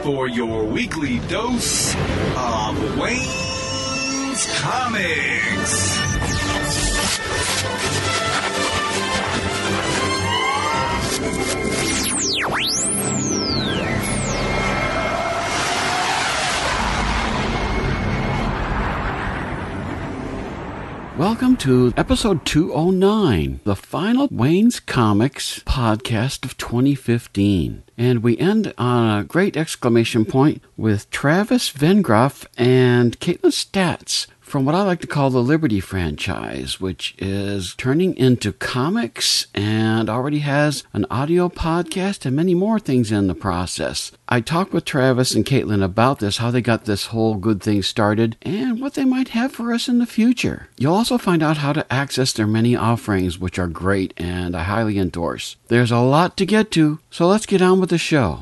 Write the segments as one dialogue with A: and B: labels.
A: for your weekly dose of Wayne's Comics.
B: Welcome to episode 209, the final Wayne's Comics podcast of 2015. And we end on a great exclamation point with Travis Vengroff and Caitlin Statz from what I like to call the Liberty franchise, which is turning into comics and already has an audio podcast and many more things in the process. I talked with Travis and Caitlin about this, how they got this whole good thing started, and what they might have for us in the future. You'll also find out how to access their many offerings, which are great and I highly endorse. There's a lot to get to, so let's get on with the show.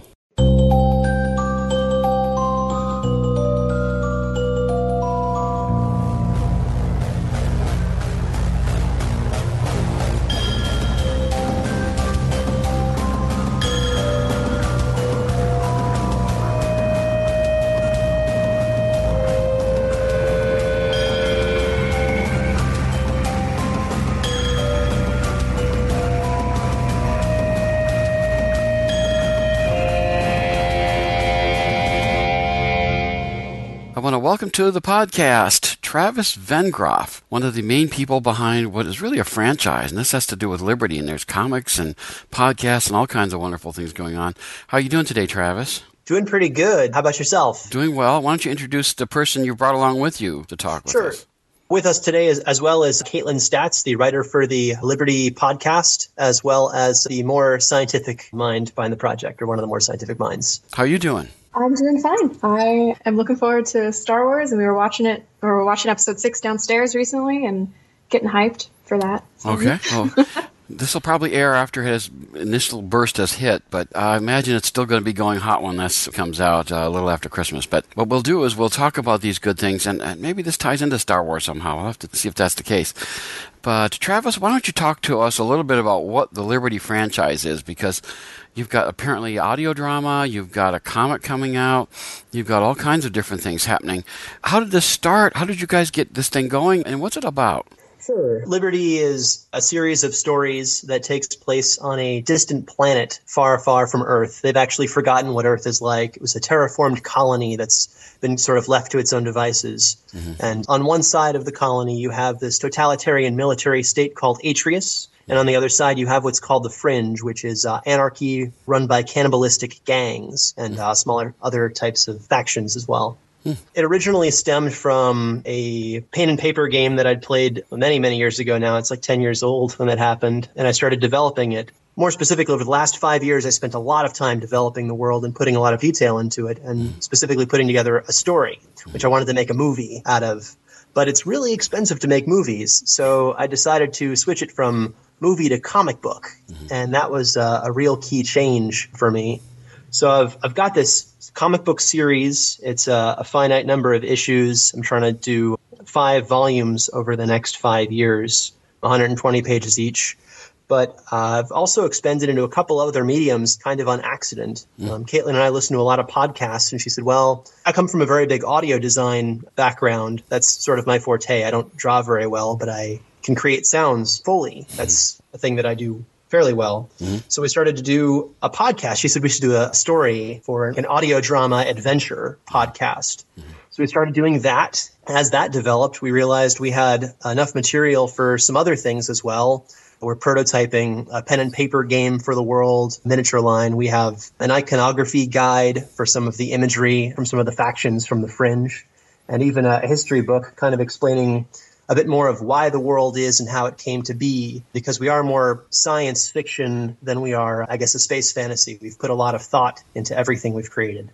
B: Welcome to the podcast, Travis Vengroff, one of the main people behind what is really a franchise, and this has to do with Liberty, and there's comics and podcasts and all kinds of wonderful things going on. How are you doing today, Travis?
C: Doing pretty good. How about yourself?
B: Doing well. Why don't you introduce the person you brought along with you to talk with us?
C: Sure. With us today, as well as Caitlin Statz, the writer for the Liberty podcast, as well as the more scientific mind behind the project, or one of the more scientific minds.
B: How are you doing?
D: I'm doing fine. I am looking forward to Star Wars, and we were watching episode 6 downstairs recently and getting hyped for that.
B: Okay. Well, this will probably air after his initial burst has hit, but I imagine it's still going to be going hot when this comes out a little after Christmas. But what we'll do is we'll talk about these good things, and maybe this ties into Star Wars somehow. We'll have to see if that's the case. But Travis, why don't you talk to us a little bit about what the Liberty franchise is, because you've got apparently audio drama, you've got a comic coming out, you've got all kinds of different things happening. How did this start? How did you guys get this thing going, and what's it about?
C: Sure. Liberty is a series of stories that takes place on a distant planet far, far from Earth. They've actually forgotten what Earth is like. It was a terraformed colony that's been sort of left to its own devices. Mm-hmm. And on one side of the colony, you have this totalitarian military state called Atreus. And on the other side, you have what's called the Fringe, which is anarchy run by cannibalistic gangs and smaller other types of factions as well. It originally stemmed from a pen and paper game that I'd played many, many years ago now. It's like 10 years old when that happened, and I started developing it. More specifically, over the last 5 years, I spent a lot of time developing the world and putting a lot of detail into it, and specifically putting together a story, which I wanted to make a movie out of. But it's really expensive to make movies, so I decided to switch it from movie to comic book, and that was a real key change for me. So I've got this comic book series. It's a finite number of issues. I'm trying to do 5 volumes over the next 5 years, 120 pages each. But I've also expanded into a couple other mediums kind of on accident. Caitlin and I listen to a lot of podcasts, and she said, well, I come from a very big audio design background. That's sort of my forte. I don't draw very well, but I can create sounds fully. That's a thing that I do fairly well. So we started to do a podcast. She said we should do a story for an audio drama adventure podcast. So we started doing that. As that developed, we realized we had enough material for some other things as well. We're prototyping a pen and paper game for the world, miniature line. We have an iconography guide for some of the imagery from some of the factions from the Fringe, and even a history book kind of explaining a bit more of why the world is and how it came to be, because we are more science fiction than we are, I guess, a space fantasy. We've put a lot of thought into everything we've created.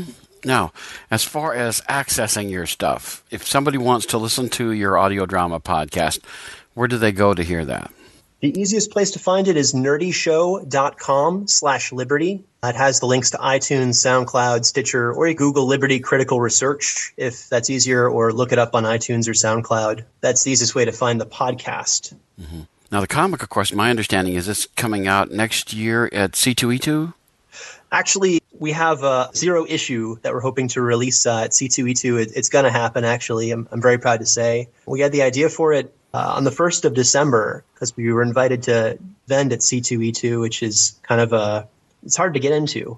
B: Now, as far as accessing your stuff, if somebody wants to listen to your audio drama podcast, where do they go to hear that?
C: The easiest place to find it is nerdyshow.com/liberty. It has the links to iTunes, SoundCloud, Stitcher, or you Google Liberty Critical Research if that's easier, or look it up on iTunes or SoundCloud. That's the easiest way to find the podcast.
B: Now, the comic, of course, my understanding is it's coming out next year at C2E2?
C: Actually, We have a 0 issue that we're hoping to release at C2E2. It's going to happen, actually. I'm very proud to say. We had the idea for it on the 1st of December because we were invited to vend at C2E2, which is kind of it's hard to get into.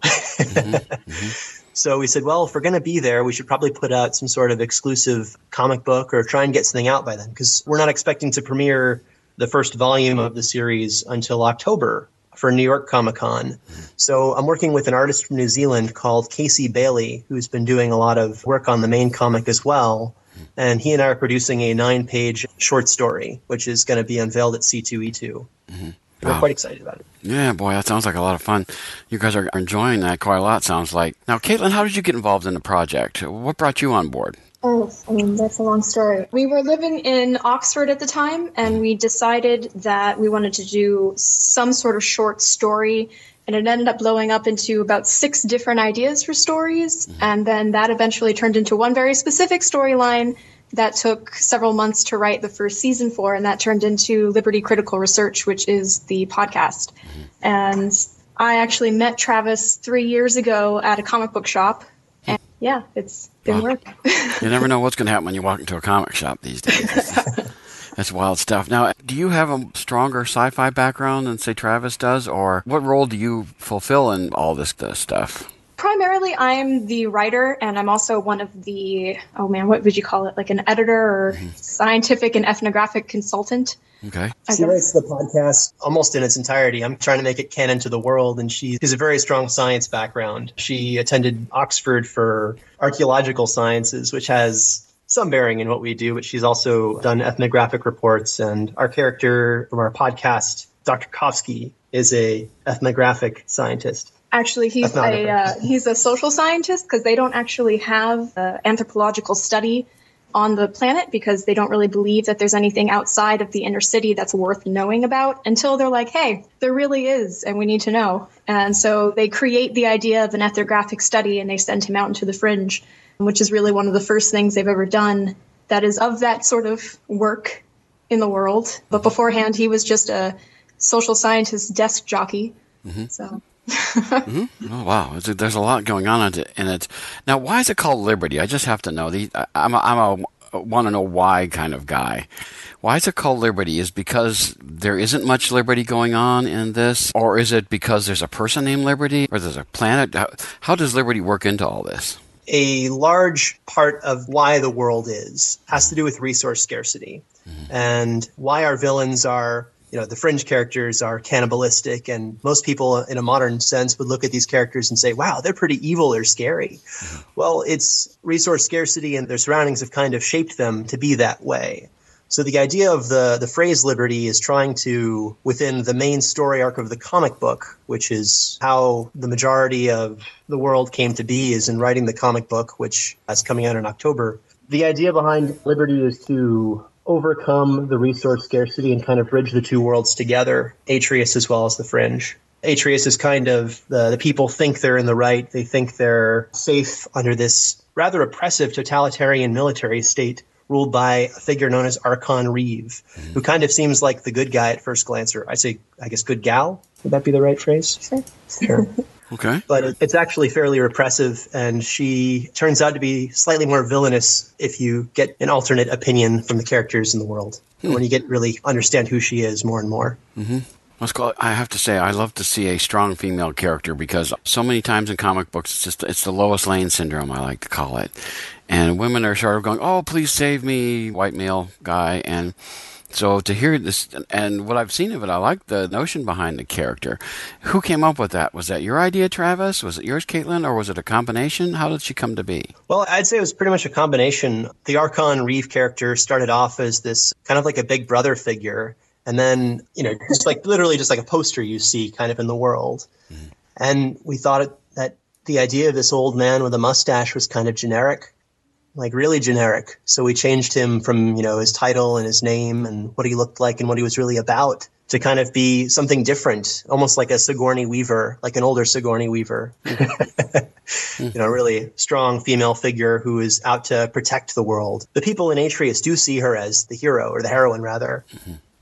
C: So we said, well, if we're going to be there, we should probably put out some sort of exclusive comic book or try and get something out by then, because we're not expecting to premiere the first volume of the series until October for New York Comic Con. So I'm working with an artist from New Zealand called Casey Bailey, who's been doing a lot of work on the main comic as well. And he and I are producing a 9-page short story, which is going to be unveiled at C2E2. We're quite excited about it.
B: Yeah, boy, that sounds like a lot of fun. You guys are enjoying that quite a lot, sounds like. Now, Caitlin, how did you get involved in the project? What brought you on board?
D: Oh, that's a long story. We were living in Oxford at the time, and we decided that we wanted to do some sort of short story, and it ended up blowing up into about 6 different ideas for stories, and then that eventually turned into one very specific storyline that took several months to write the first season for, and that turned into Liberty Critical Research, which is the podcast. And I actually met Travis 3 years ago at a comic book shop, and yeah, it's been working.
B: You never know what's going to happen when you walk into a comic shop these days. That's wild stuff. Now, do you have a stronger sci-fi background than, say, Travis does, or what role do you fulfill in all this stuff?
D: Primarily, I'm the writer, and I'm also one of the, what would you call it, like an editor or scientific and ethnographic consultant.
B: Okay.
C: She writes the podcast almost in its entirety. I'm trying to make it canon to the world, and she has a very strong science background. She attended Oxford for archaeological sciences, which has some bearing in what we do, but she's also done ethnographic reports, and our character from our podcast, Dr. Kofsky, is a ethnographic scientist.
D: Actually, he's a social scientist because they don't actually have an anthropological study on the planet because they don't really believe that there's anything outside of the inner city that's worth knowing about until they're like, hey, there really is, and we need to know. And so they create the idea of an ethnographic study and they send him out into the fringe, which is really one of the first things they've ever done that is of that sort of work in the world. But beforehand, he was just a social scientist desk jockey. So...
B: Oh, wow. There's a lot going on in it. Now, why is it called Liberty? I just have to know. I'm a want to know why kind of guy. Why is it called Liberty? Is because there isn't much liberty going on in this? Or is it because there's a person named Liberty? Or there's a planet? How does Liberty work into all this?
C: A large part of why the world has to do with resource scarcity and why our villains are... the fringe characters are cannibalistic, and most people in a modern sense would look at these characters and say, wow, they're pretty evil, they're scary. Well, it's resource scarcity and their surroundings have kind of shaped them to be that way. So the idea of the phrase liberty is trying to, within the main story arc of the comic book, which is how the majority of the world came to be, is in writing the comic book, which is coming out in October. The idea behind liberty is to overcome the resource scarcity and kind of bridge the two worlds together, Atreus as well as the fringe. Atreus is kind of the people think they're in the right. They think they're safe under this rather oppressive totalitarian military state ruled by a figure known as Archon Reeve, who kind of seems like the good guy at first glance, or I guess good gal. Would that be the right phrase? Sure.
B: Okay.
C: But it's actually fairly repressive, and she turns out to be slightly more villainous if you get an alternate opinion from the characters in the world. When you get really understand who she is more and more.
B: I have to say, I love to see a strong female character because so many times in comic books, it's the Lois Lane syndrome, I like to call it. And women are sort of going, oh, please save me, white male guy. And so to hear this, and what I've seen of it, I like the notion behind the character. Who came up with that? Was that your idea, Travis? Was it yours, Caitlin? Or was it a combination? How did she come to be?
C: Well, I'd say it was pretty much a combination. The Archon Reeve character started off as this kind of like a big brother figure. And then, just like literally just like a poster you see kind of in the world. And we thought that the idea of this old man with a mustache was kind of generic. Like really generic. So we changed him from, his title and his name and what he looked like and what he was really about to kind of be something different, almost like a Sigourney Weaver, like an older Sigourney Weaver. Really strong female figure who is out to protect the world. The people in Atreus do see her as the hero, or the heroine rather.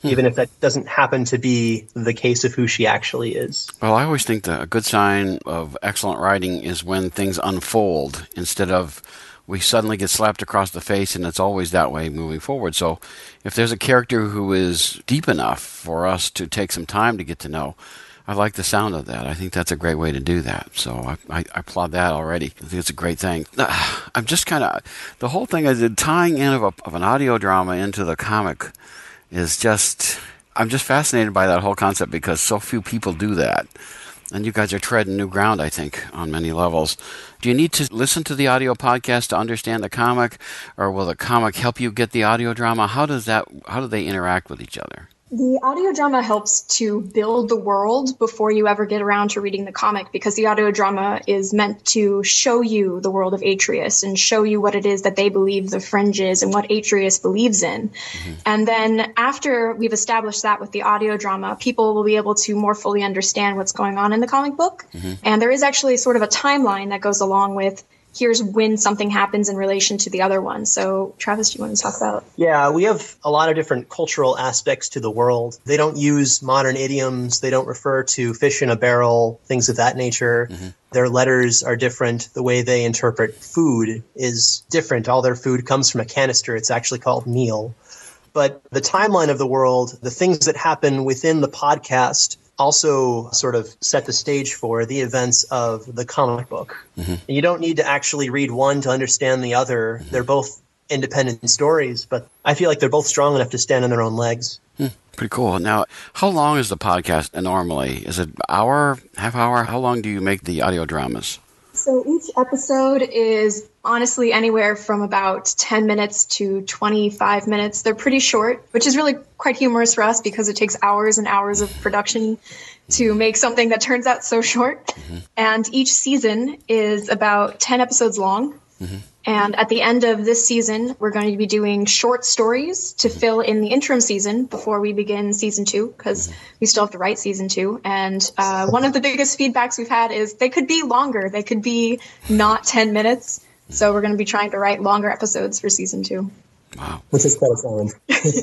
C: even if that doesn't happen to be the case of who she actually is.
B: Well, I always think that a good sign of excellent writing is when things unfold instead of we suddenly get slapped across the face, and it's always that way moving forward. So if there's a character who is deep enough for us to take some time to get to know, I like the sound of that. I think that's a great way to do that. So I applaud that already. I think it's a great thing. I'm just kind of, the whole thing is tying in of an audio drama into the comic is just, I'm just fascinated by that whole concept because so few people do that. And you guys are treading new ground, I think, on many levels. Do you need to listen to the audio podcast to understand the comic, or will the comic help you get the audio drama? How do they interact with each other?
D: The audio drama helps to build the world before you ever get around to reading the comic, because the audio drama is meant to show you the world of Atreus and show you what it is that they believe the Fringe is and what Atreus believes in. Mm-hmm. And then after we've established that with the audio drama, people will be able to more fully understand what's going on in the comic book. Mm-hmm. And there is actually sort of a timeline that goes along with here's when something happens in relation to the other one. So, Travis, do you want to talk about?
C: Yeah, we have a lot of different cultural aspects to the world. They don't use modern idioms. They don't refer to fish in a barrel, things of that nature. Mm-hmm. Their letters are different. The way they interpret food is different. All their food comes from a canister. It's actually called meal. But the timeline of the world, the things that happen within the podcast also sort of set the stage for the events of the comic book. Mm-hmm. And you don't need to actually read one to understand the other. Mm-hmm. They're both independent stories, but I feel like they're both strong enough to stand on their own legs.
B: Pretty cool. Now, how long is the podcast normally? Is it an hour, half hour? How long do you make the audio dramas?
D: So each episode is honestly anywhere from about 10 minutes to 25 minutes. They're pretty short, which is really quite humorous for us because it takes hours and hours of production to make something that turns out so short. Mm-hmm. And each season is about 10 episodes long. Mm-hmm. And at the end of this season, we're going to be doing short stories to fill in the interim season before we begin season 2, because we still have to write season 2. And one of the biggest feedbacks we've had is they could be longer. They could be not 10 minutes. So we're going to be trying to write longer episodes for season 2.
B: Wow.
C: Which is quite a challenge.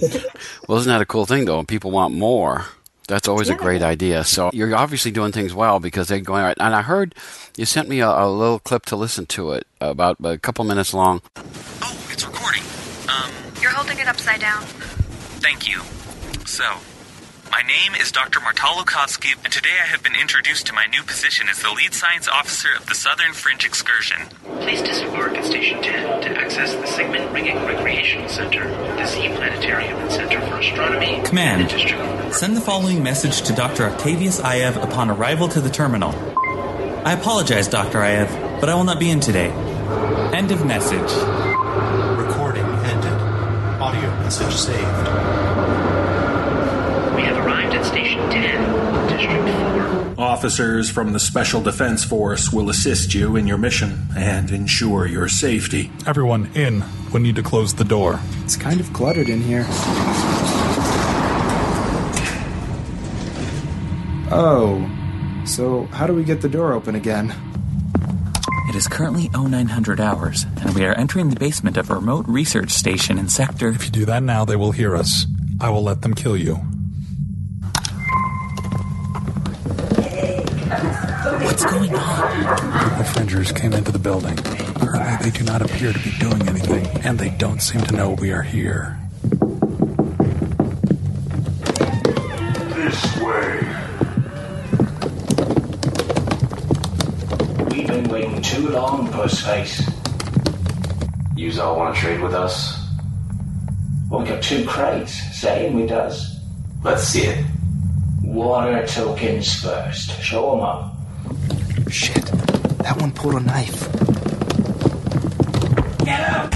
B: Well, isn't that a cool thing, though? When people want more, that's always a great idea. So you're obviously doing things well because they're going right. And I heard you sent me a little clip to listen to it, about a couple minutes long.
E: Oh, it's recording.
F: You're holding it upside down.
E: Thank you. So, my name is Dr. Martal Lukovsky, and today I have been introduced to my new position as the lead science officer of the Southern Fringe Excursion.
G: Please disembark at Station 10 to access the Sigmund Ringing Recreational Center, the Sea Planetarium and Center for Astronomy.
H: Command, send the following message to Dr. Octavius Iev upon arrival to the terminal. I apologize, Dr. Iev, but I will not be in today. End of message.
I: Recording ended. Audio message saved.
G: We have arrived at Station 10, District 4.
I: Officers from the Special Defense Force will assist you in your mission and ensure your safety.
J: Everyone in. We need to close the door.
K: It's kind of cluttered in here. Oh, so how do we get the door open again?
H: It is currently 0900 hours, and we are entering the basement of a remote research station in Sector...
J: If you do that now, they will hear us. I will let them kill you.
H: What's going on?
J: The Fringers came into the building. Currently, they do not appear to be doing anything, and they don't seem to know we are here.
L: This way. We've been waiting too long, Pussface. Yous all want to trade with us? Well, we got 2 crates, saying we does. Let's see it. Water tokens first. Show 'em up.
K: Shit, that one pulled a knife.
L: Get him!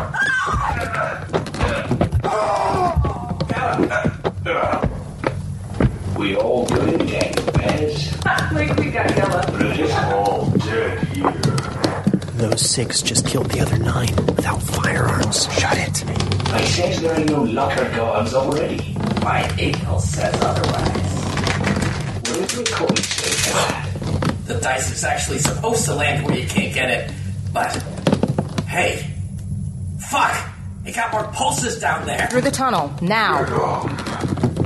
L: We all good again, Pez.
F: We got yellow.
L: Brutus all dead here.
M: Those 6 just killed the other 9 without firearms.
K: Shut it.
L: I says there ain't no lucker gods already.
M: My eagle says otherwise.
L: What did the coin say to that?
M: The dice is actually supposed to land where you can't get it, but... Hey! Fuck! It got more pulses down there!
F: Through the tunnel, now.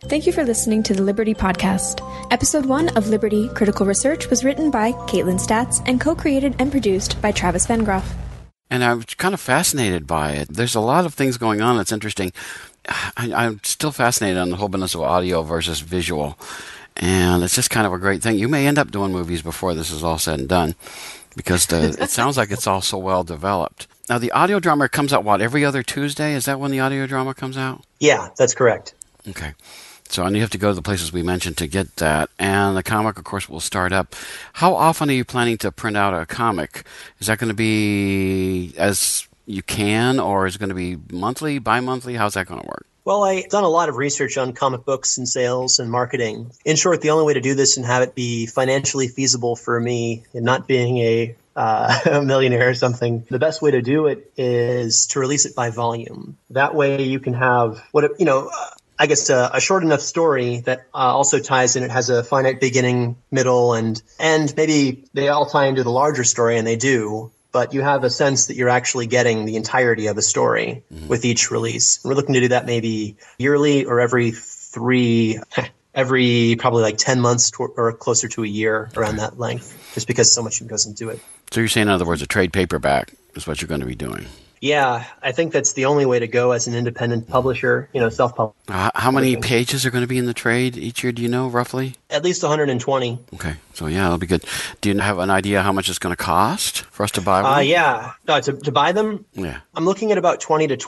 N: Thank you for listening to the Liberty Podcast. Episode 1 of Liberty Critical Research was written by Caitlin Statz and co-created and produced by Travis Vengroff.
B: And I was kind of fascinated by it. There's a lot of things going on that's interesting. I'm still fascinated on the whole business of audio versus visual. And it's just kind of a great thing. You may end up doing movies before this is all said and done, because it sounds like it's all so well developed. Now, the audio drama comes out, every other Tuesday? Is that when the audio drama comes out?
C: Yeah, that's correct.
B: Okay. So you have to go to the places we mentioned to get that. And the comic, of course, will start up. How often are you planning to print out a comic? Is that going to be as you can, or is it going to be monthly, bi-monthly? How's that going to work?
C: Well, I've done a lot of research on comic books and sales and marketing. In short, the only way to do this and have it be financially feasible for me, and not being a millionaire or something, the best way to do it is to release it by volume. That way you can have I guess a short enough story that also ties in. It has a finite beginning, middle, and maybe they all tie into the larger story, and they do. But you have a sense that you're actually getting the entirety of a story with each release. And we're looking to do that maybe yearly or every probably like 10 months or closer to a year, around that length, just because so much goes into it.
B: So you're saying, in other words, a trade paperback is what you're going to be doing?
C: Yeah, I think that's the only way to go as an independent publisher, self-published.
B: How many pages are going to be in the trade each year, do you know, roughly?
C: At least 120.
B: Okay, so yeah, that'll be good. Do you have an idea how much it's going to cost for us to buy one?
C: Yeah, to buy them?
B: Yeah.
C: I'm looking at about $20 to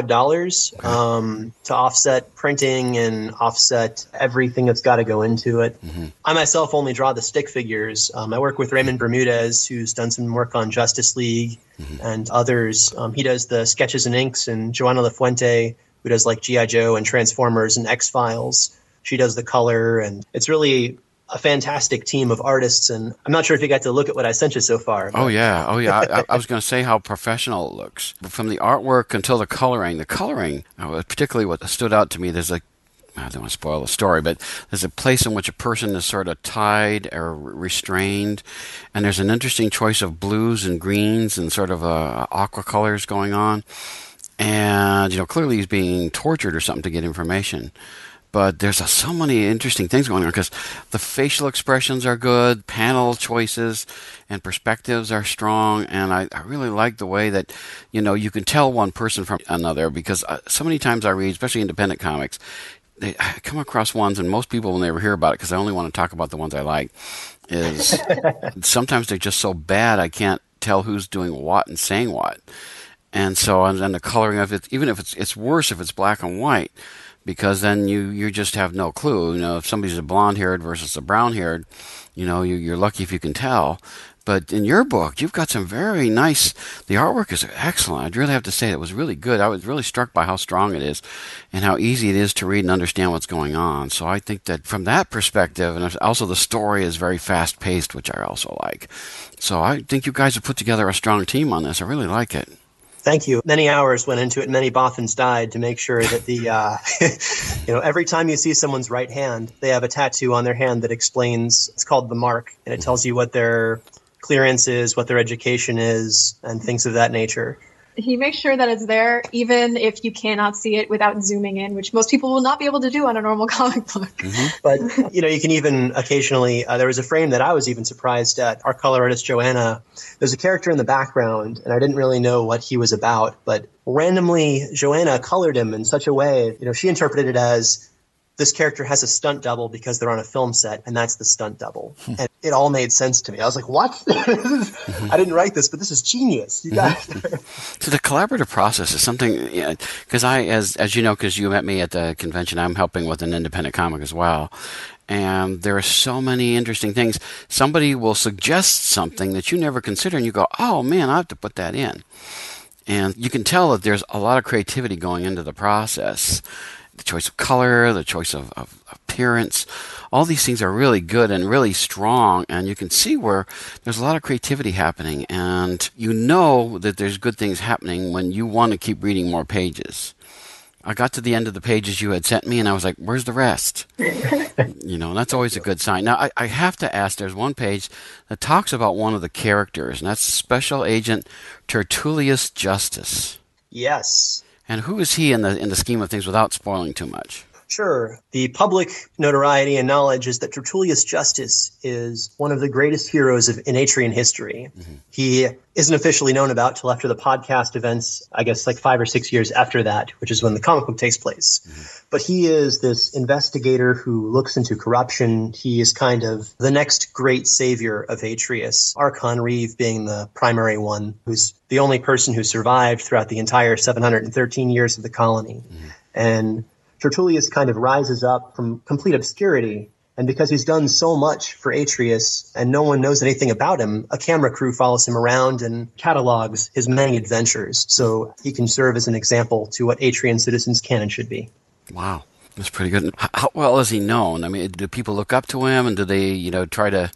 C: $25 to offset printing and offset everything that's got to go into it. Mm-hmm. I myself only draw the stick figures. I work with Raymond Bermudez, who's done some work on Justice League and others. He does the sketches and inks, and Joanna LaFuente, who does like G.I. Joe and Transformers and X-Files. She does the color, and it's really a fantastic team of artists. And I'm not sure if you got to look at what I sent you so far.
B: Oh, yeah. I was going to say how professional it looks. From the artwork until the coloring, particularly what stood out to me, there's I don't want to spoil the story, but there's a place in which a person is sort of tied or restrained, and there's an interesting choice of blues and greens and sort of aqua colors going on. And, clearly he's being tortured or something to get information. But there's so many interesting things going on because the facial expressions are good, panel choices and perspectives are strong, and I really like the way that, you can tell one person from another, because so many times I read, especially independent comics, I come across ones, and most people will never hear about it because I only want to talk about the ones I like, is sometimes they're just so bad I can't tell who's doing what and saying what. And so, and the coloring of it, even if it's worse if it's black and white, because then you just have no clue. If somebody's a blonde-haired versus a brown-haired, you're lucky if you can tell. But in your book, you've got some very nice. The artwork is excellent. I'd really have to say it was really good. I was really struck by how strong it is, and how easy it is to read and understand what's going on. So I think that from that perspective, and also the story is very fast-paced, which I also like. So I think you guys have put together a strong team on this. I really like it.
C: Thank you. Many hours went into it. Many Bothans died to make sure that every time you see someone's right hand, they have a tattoo on their hand that explains, it's called the mark, and it tells you what their clearance is, what their education is, and things of that nature.
D: He makes sure that it's there, even if you cannot see it without zooming in, which most people will not be able to do on a normal comic book.
C: Mm-hmm. But, you can even occasionally, there was a frame that I was even surprised at. Our color artist, Joanna, there's a character in the background, and I didn't really know what he was about, but randomly, Joanna colored him in such a way, she interpreted it as, this character has a stunt double because they're on a film set, and that's the stunt double. And it all made sense to me. I was like, what? I didn't write this, but this is genius. You guys.
B: So the collaborative process is something, because as you know, because you met me at the convention, I'm helping with an independent comic as well. And there are so many interesting things. Somebody will suggest something that you never consider, and you go, oh, man, I have to put that in. And you can tell that there's a lot of creativity going into the process. The choice of color, the choice of appearance, all these things are really good and really strong, and you can see where there's a lot of creativity happening, and you know that there's good things happening when you want to keep reading more pages. I got to the end of the pages you had sent me, and I was like, where's the rest? And that's always a good sign. Now, I have to ask, there's one page that talks about one of the characters, and that's Special Agent Tertullius Justice.
C: Yes.
B: And who is he in the scheme of things without spoiling too much?
C: Sure. The public notoriety and knowledge is that Tertullius Justus is one of the greatest heroes in Atrian history. Mm-hmm. He isn't officially known about till after the podcast events, I guess like 5 or 6 years after that, which is when the comic book takes place. Mm-hmm. But he is this investigator who looks into corruption. He is kind of the next great savior of Atreus, Archon Reeve being the primary one, who's the only person who survived throughout the entire 713 years of the colony. Mm-hmm. And Tertullius kind of rises up from complete obscurity, and because he's done so much for Atreus and no one knows anything about him, a camera crew follows him around and catalogs his many adventures so he can serve as an example to what Atrian citizens can and should be.
B: Wow, that's pretty good. How well is he known? I mean, do people look up to him, and do they, try to,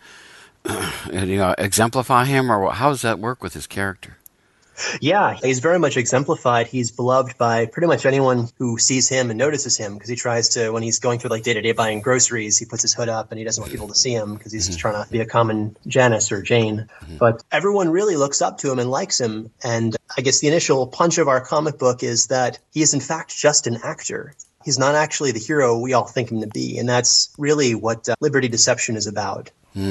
B: exemplify him, or how does that work with his character?
C: Yeah, he's very much exemplified. He's beloved by pretty much anyone who sees him and notices him, because he tries to, when he's going through like day-to-day buying groceries, he puts his hood up and he doesn't want people to see him because he's just trying to be a common Janus or Jane. But everyone really looks up to him and likes him. And I guess the initial punch of our comic book is that he is in fact just an actor. He's not actually the hero we all think him to be. And that's really what Liberty Deception is about.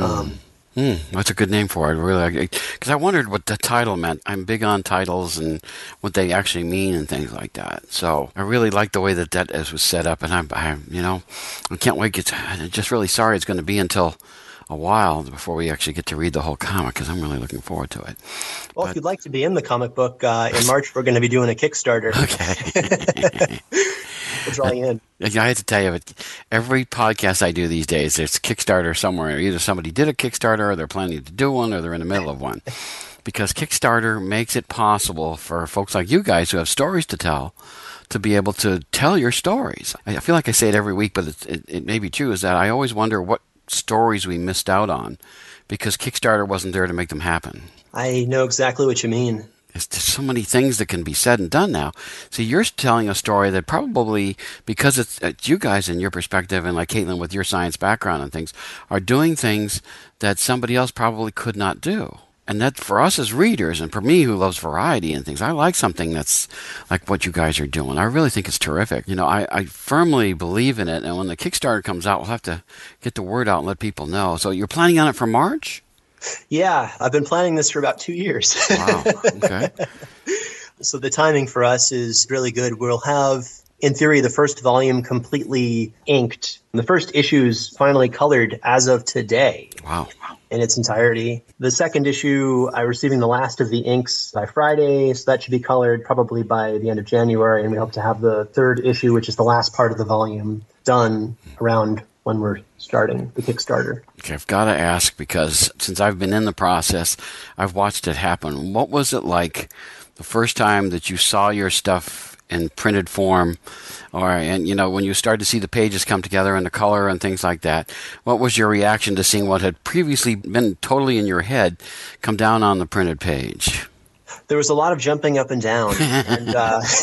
B: That's a good name for it, really. Because I wondered what the title meant. I'm big on titles and what they actually mean and things like that. So I really like the way that was set up, and I can't wait. I'm just really sorry it's going to be until a while before we actually get to read the whole comic, because I'm really looking forward to it.
C: Well, if you'd like to be in the comic book, in March we're going to be doing a Kickstarter.
B: Okay.
C: We'll draw you in.
B: I have to tell you, every podcast I do these days, there's Kickstarter somewhere. Either somebody did a Kickstarter, or they're planning to do one, or they're in the middle of one. Because Kickstarter makes it possible for folks like you guys who have stories to tell to be able to tell your stories. I feel like I say it every week, but it may be true, is that I always wonder what stories we missed out on because Kickstarter wasn't there to make them happen.
C: I know exactly what you mean.
B: There's so many things that can be said and done now. See, you're telling a story that probably, because it's you guys in your perspective, and like Caitlin with your science background and things, are doing things that somebody else probably could not do. And that for us as readers, and for me who loves variety and things, I like something that's like what you guys are doing. I really think it's terrific. I firmly believe in it. And when the Kickstarter comes out, we'll have to get the word out and let people know. So you're planning on it for March?
C: Yeah, I've been planning this for about 2 years.
B: Wow, okay.
C: So the timing for us is really good. We'll have, in theory, the first volume completely inked. And the first issue's finally colored as of today.
B: Wow.
C: In its entirety. The second issue, I'm receiving the last of the inks by Friday, so that should be colored probably by the end of January, and we hope to have the third issue, which is the last part of the volume, done around when we're starting the Kickstarter.
B: Okay, I've got to ask, because since I've been in the process, I've watched it happen. What was it like the first time that you saw your stuff in printed form, when you started to see the pages come together and the color and things like that? What was your reaction to seeing what had previously been totally in your head come down on the printed page?
C: There was a lot of jumping up and down and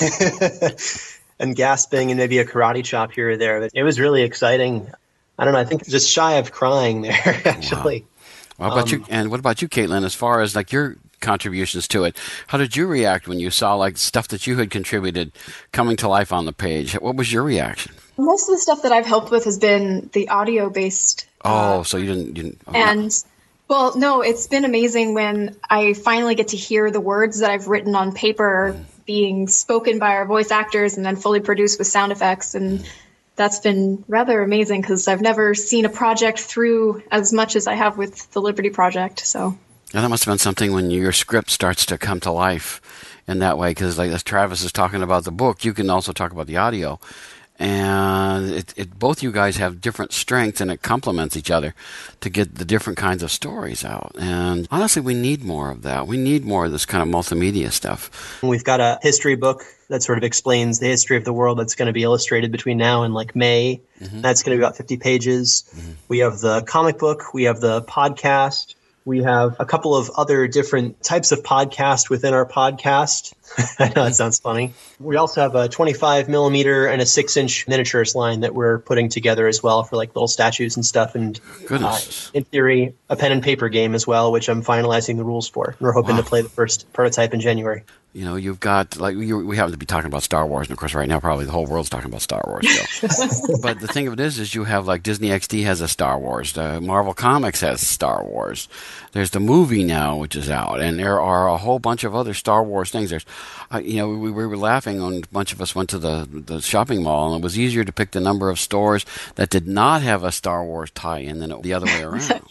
C: and gasping and maybe a karate chop here or there. But it was really exciting. I don't know. I think just shy of crying there, actually.
B: Wow. What about you? And what about you, Caitlin? As far as like your contributions to it, how did you react when you saw like stuff that you had contributed coming to life on the page? What was your reaction?
D: Most of the stuff that I've helped with has been the audio based.
B: So you didn't.
D: Well, no, it's been amazing when I finally get to hear the words that I've written on paper being spoken by our voice actors and then fully produced with sound effects. And that's been rather amazing because I've never seen a project through as much as I have with the Liberty Project. So.
B: And that must have been something when your script starts to come to life in that way, because like as Travis is talking about the book, you can also talk about the audio. And both you guys have different strengths, and it complements each other to get the different kinds of stories out. And honestly, we need more of that. We need more of this kind of multimedia stuff.
C: We've got a history book that sort of explains the history of the world that's going to be illustrated between now and like May. Mm-hmm. That's going to be about 50 pages. Mm-hmm. We have the comic book. We have the podcast. We have a couple of other different types of podcast within our podcast. I know that sounds funny. We also have a 25 millimeter and a 6-inch miniatures line that we're putting together as well for like little statues and stuff. And in theory, a pen and paper game as well, which I'm finalizing the rules for. We're hoping to play the first prototype in January.
B: You know, you've got, like, we happen to be talking about Star Wars, and of course right now probably the whole world's talking about Star Wars still. But the thing of it is you have, like, Disney XD has a Star Wars, Marvel Comics has Star Wars, there's the movie now which is out, and there are a whole bunch of other Star Wars things. There's, you know, we were laughing when a bunch of us went to the shopping mall, and it was easier to pick the number of stores that did not have a Star Wars tie-in than the other way around.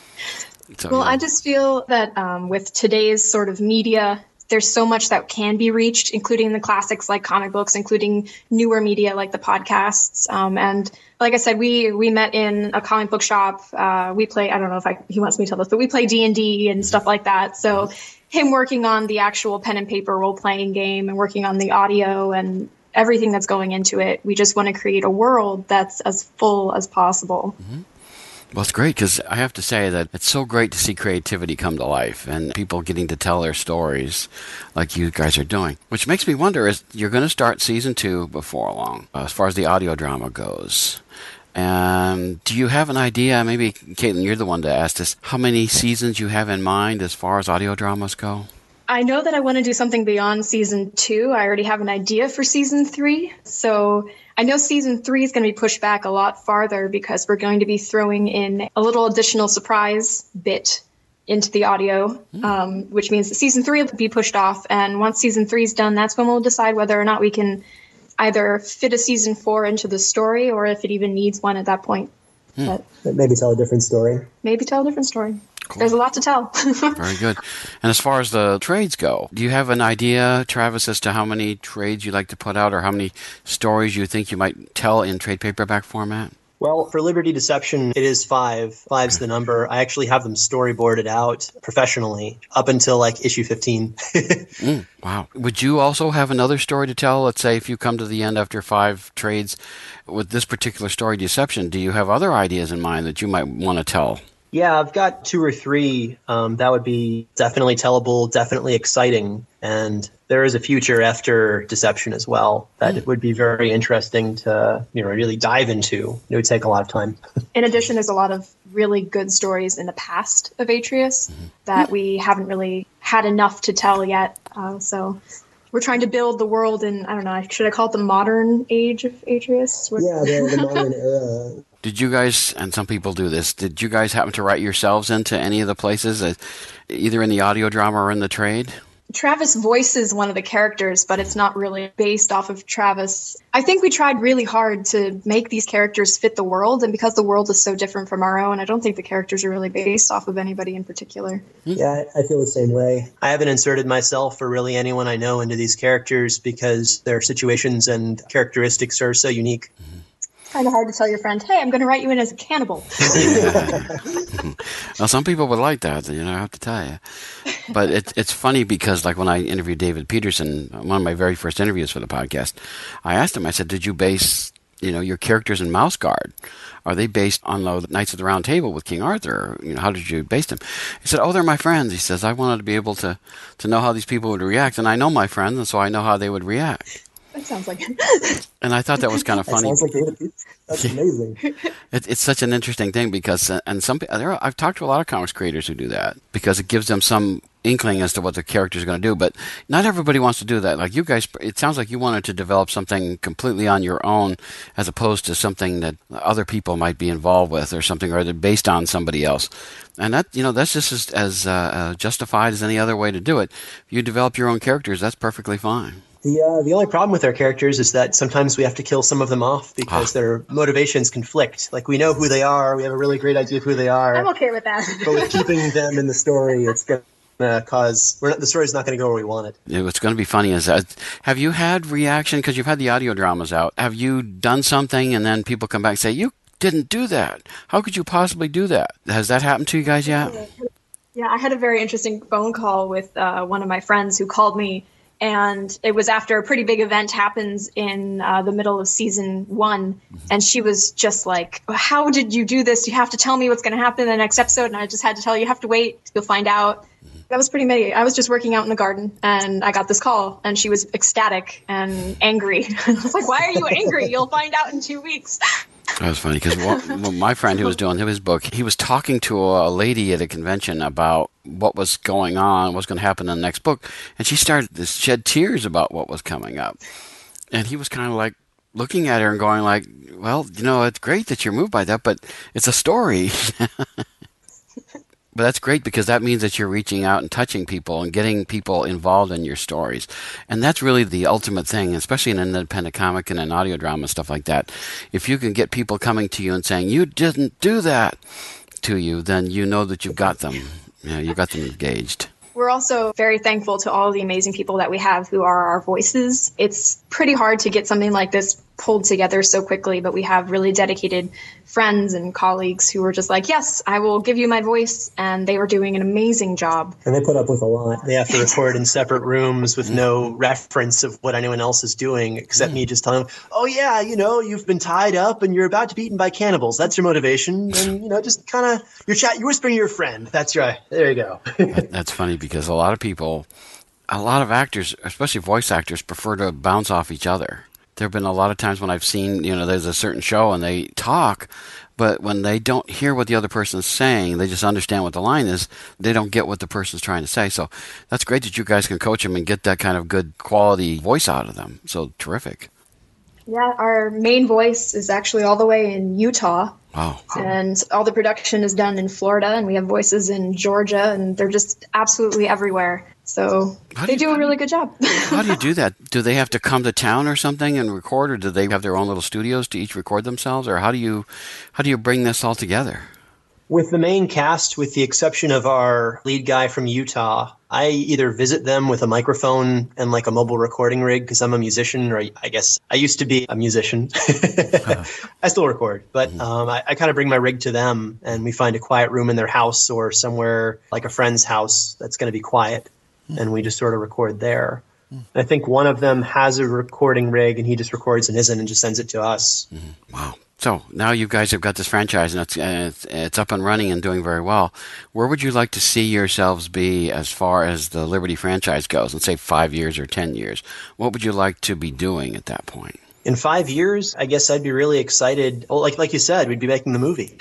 B: So,
D: well,
B: yeah.
D: I just feel that with today's sort of media, there's so much that can be reached, including the classics like comic books, including newer media like the podcasts. And like I said, we met in a comic book shop. We play, I don't know if he wants me to tell this, but we play D&D and stuff like that. So him working on the actual pen and paper role-playing game and working on the audio and everything that's going into it, we just want to create a world that's as full as possible.
B: Mm-hmm. Well, it's great because I have to say that it's so great to see creativity come to life and people getting to tell their stories like you guys are doing. Which makes me wonder, is you're going to start season 2 before long, as far as the audio drama goes. And do you have an idea, maybe, Caitlin, you're the one to ask this, how many seasons you have in mind as far as audio dramas go?
D: I know that I want to do something beyond season 2. I already have an idea for season 3. So I know season 3 is going to be pushed back a lot farther because we're going to be throwing in a little additional surprise bit into the audio, which means that season 3 will be pushed off. And once season 3 is done, that's when we'll decide whether or not we can either fit a season 4 into the story or if it even needs one at that point. But
C: maybe tell a different story.
D: Maybe tell a different story. Cool. There's a lot to tell.
B: Very good. And as far as the trades go, do you have an idea, Travis, as to how many trades you like to put out or how many stories you think you might tell in trade paperback format?
C: Well, for Liberty Deception, it is 5. 5's the number. I actually have them storyboarded out professionally up until like issue 15.
B: Wow. Would you also have another story to tell? Let's say if you come to the end after 5 trades with this particular story, Deception, do you have other ideas in mind that you might want to tell?
C: Yeah, I've got 2 or 3 that would be definitely tellable, definitely exciting. And there is a future after Deception as well that it would be very interesting to really dive into. It would take a lot of time.
D: In addition, there's a lot of really good stories in the past of Atreus that we haven't really had enough to tell yet. So we're trying to build the world in, I don't know, should I call it the modern age of Atreus?
C: Yeah, the modern era.
B: Did you guys, and some people do this, did you guys happen to write yourselves into any of the places, either in the audio drama or in the trade?
D: Travis voices one of the characters, but it's not really based off of Travis. I think we tried really hard to make these characters fit the world, and because the world is so different from our own, I don't think the characters are really based off of anybody in particular.
C: Yeah, I feel the same way. I haven't inserted myself or really anyone I know into these characters because their situations and characteristics are so unique.
D: It's kind of hard to tell your friend, hey, I'm going to write you in as a cannibal.
B: Well, some people would like that, I have to tell you. But it's funny because, like, when I interviewed David Peterson, one of my very first interviews for the podcast, I asked him, I said, did you base, your characters in Mouse Guard? Are they based on the Knights of the Round Table with King Arthur? How did you base them? He said, they're my friends. He says, I wanted to be able to know how these people would react, and I know my friends, and so I know how they would react.
D: That sounds like it.
B: And I thought that was kind of funny.
C: That sounds like David Peterson. That's amazing.
B: It's such an interesting thing because, I've talked to a lot of comics creators who do that because it gives them some inkling as to what the character is going to do, but not everybody wants to do that. Like you guys, it sounds like you wanted to develop something completely on your own as opposed to something that other people might be involved with or something or they're based on somebody else. And that, that's just as justified as any other way to do it. If you develop your own characters, that's perfectly fine.
C: The only problem with our characters is that sometimes we have to kill some of them off because their motivations conflict. Like, we know who they are. We have a really great idea of who they are.
D: I'm okay with that.
C: But with keeping them in the story, it's going to cause... the story's not going to go where we want it.
B: What's going to be funny is, have you had reaction, because you've had the audio dramas out, have you done something and then people come back and say, you didn't do that. How could you possibly do that? Has that happened to you guys yet?
D: Yeah, I had a very interesting phone call with one of my friends who called me. And it was after a pretty big event happens in the middle of season 1. And she was just like, how did you do this? You have to tell me what's going to happen in the next episode. And I just had to tell you have to wait. You'll find out. That was pretty amazing. I was just working out in the garden and I got this call and she was ecstatic and angry. I was like, why are you angry? You'll find out in 2 weeks.
B: That was funny because my friend who was doing his book, he was talking to a lady at a convention about what was going on, what's going to happen in the next book, and she started to shed tears about what was coming up. And he was kind of like looking at her and going like, well, it's great that you're moved by that, but it's a story. But that's great because that means that you're reaching out and touching people and getting people involved in your stories. And that's really the ultimate thing, especially in an independent comic and an audio drama and stuff like that. If you can get people coming to you and saying, you didn't do that to you, then you know that you've got them. You got them engaged.
D: We're also very thankful to all the amazing people that we have who are our voices. It's pretty hard to get something like this pulled together so quickly, but we have really dedicated friends and colleagues who were just like, yes, I will give you my voice, and they were doing an amazing job.
C: And they put up with a lot. They have to record in separate rooms with no reference of what anyone else is doing, except me just telling them, oh yeah, you've been tied up and you're about to be eaten by cannibals. That's your motivation. And, just kind of, you're whispering to your friend. That's right. There you go.
B: That's funny because a lot of actors, especially voice actors, prefer to bounce off each other. There have been a lot of times when I've seen, there's a certain show and they talk, but when they don't hear what the other person's saying, they just understand what the line is, they don't get what the person's trying to say. So that's great that you guys can coach them and get that kind of good quality voice out of them. So terrific.
D: Yeah, our main voice is actually all the way in Utah.
B: Wow.
D: And all the production is done in Florida, and we have voices in Georgia, and they're just absolutely everywhere. So they do a really good job.
B: How do you do that? Do they have to come to town or something and record, or do they have their own little studios to each record themselves, or how do you bring this all together?
C: With the main cast, with the exception of our lead guy from Utah, I either visit them with a microphone and like a mobile recording rig because I'm a musician, or I guess I used to be a musician. I still record, but I kind of bring my rig to them and we find a quiet room in their house or somewhere like a friend's house that's going to be quiet, and we just sort of record there. I think one of them has a recording rig and he just records and isn't and just sends it to us.
B: Wow. So now you guys have got this franchise and it's up and running and doing very well. Where would you like to see yourselves be as far as the Liberty franchise goes, in say 5 years or 10 years? What would you like to be doing at that point?
C: In 5 years, I guess I'd be really excited. Well, like you said, we'd be making the movie.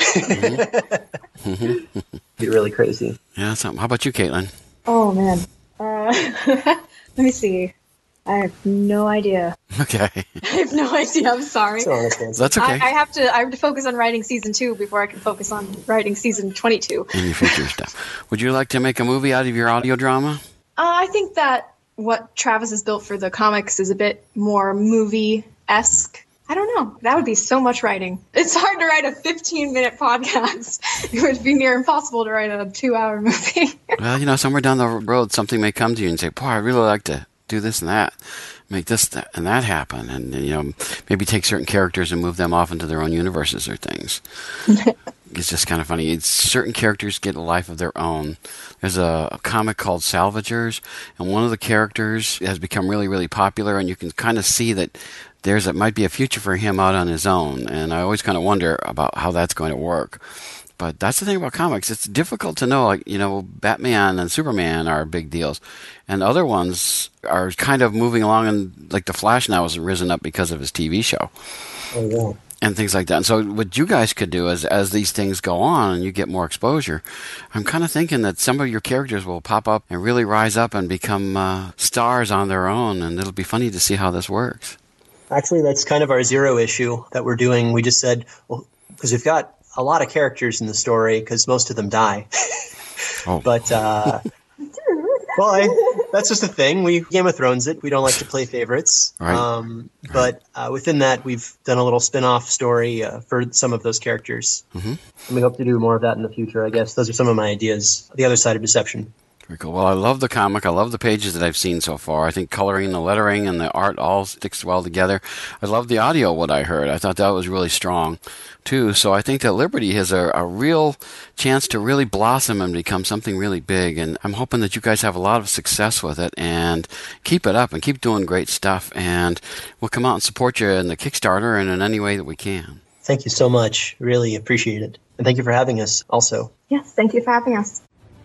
C: Be really crazy.
B: Yeah, something. How about you, Caitlin?
D: Oh, man. Let me see. I have no idea.
B: Okay.
D: I have no idea. I'm sorry.
B: That's okay.
D: I have to focus on writing season 2 before I can focus on writing season 22.
B: And your future stuff. Would you like to make a movie out of your audio drama?
D: I think that what Travis has built for the comics is a bit more movie-esque. I don't know. That would be so much writing. It's hard to write a 15-minute podcast. It would be near impossible to write a 2-hour movie.
B: Well, somewhere down the road, something may come to you and say, boy, I'd really like to do this and that, make this and that happen, and maybe take certain characters and move them off into their own universes or things. It's just kind of funny. Certain characters get a life of their own. There's a comic called Salvagers, and one of the characters has become really, really popular, and you can kind of see that might be a future for him out on his own, and I always kind of wonder about how that's going to work. But that's the thing about comics. It's difficult to know, like, Batman and Superman are big deals. And other ones are kind of moving along, and like The Flash now has risen up because of his TV show.
C: Oh, yeah.
B: And things like that. And so what you guys could do is, as these things go on and you get more exposure, I'm kind of thinking that some of your characters will pop up and really rise up and become stars on their own, and it'll be funny to see how this works.
C: Actually, that's kind of our zero issue that we're doing. We just said, well, because we've got a lot of characters in the story because most of them die. But, that's just a thing. We Game of Thrones it. We don't like to play favorites.
B: Right.
C: But within that, we've done a little spin-off story for some of those characters. Mm-hmm. And we hope to do more of that in the future, I guess. Those are some of my ideas. The other side of Deception.
B: Very cool. Well, I love the comic. I love the pages that I've seen so far. I think coloring, the lettering, and the art all sticks well together. I love the audio, what I heard. I thought that was really strong, too. So I think that Liberty has a real chance to really blossom and become something really big. And I'm hoping that you guys have a lot of success with it and keep it up and keep doing great stuff. And we'll come out and support you in the Kickstarter and in any way that we can.
C: Thank you so much. Really appreciate it. And thank you for having us also.
D: Yes, thank you for having us.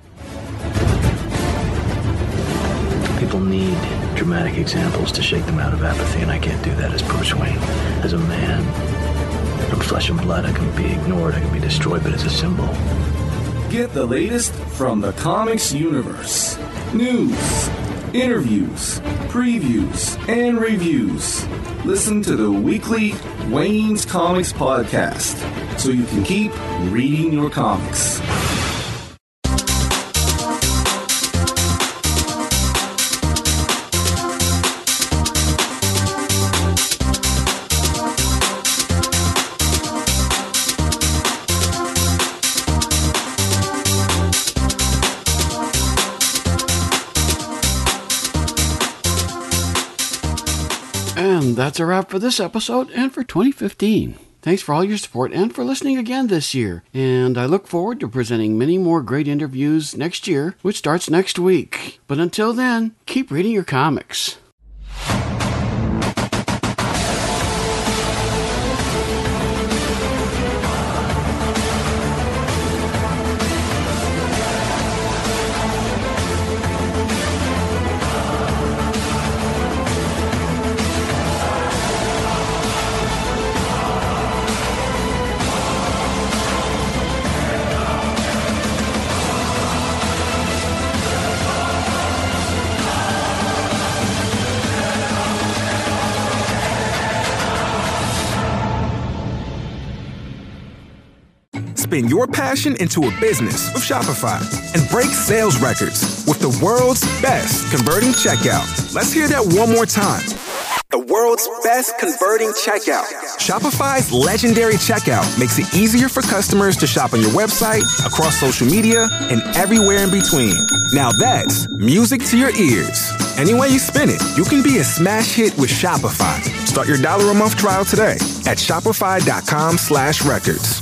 L: People need dramatic examples to shake them out of apathy, and I can't do that as Bruce Wayne. As a man,
O: I'm flesh and blood. I can be ignored. I can be destroyed, but it's a symbol.
A: Get the latest from the comics universe. News, interviews, previews, and reviews. Listen to the weekly Wayne's Comics podcast so you can keep reading your comics.
B: And that's a wrap for this episode and for 2015. Thanks for all your support and for listening again this year. And I look forward to presenting many more great interviews next year, which starts next week. But until then, keep reading your comics.
P: Spin your passion into a business with Shopify and break sales records with the world's best converting checkout. Let's hear that one more time. The world's best converting checkout. Shopify's legendary checkout makes it easier for customers to shop on your website, across social media, and everywhere in between. Now that's music to your ears. Any way you spin it, you can be a smash hit with Shopify. Start your $1 a month trial today at shopify.com/records.